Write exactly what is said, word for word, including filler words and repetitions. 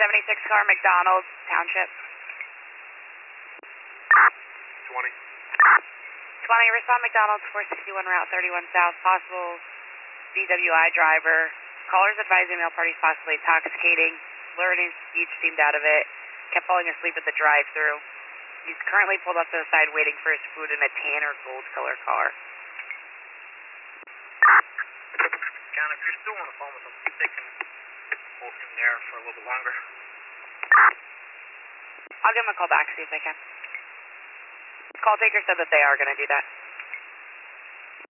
seventy-six car, McDonald's, Township. twenty. twenty, respond McDonald's, four sixty-one Route thirty-one South, possible D W I driver. Callers advising male parties possibly intoxicating. Learning speech seemed out of it. Kept falling asleep at the drive-thru. He's currently pulled up to the side waiting for his food in a tan or gold color car. John, if you're still on the phone with them, see if they can hold him there for a little bit longer. I'll give him a call back, see if they can. Call taker said that they are going to do that.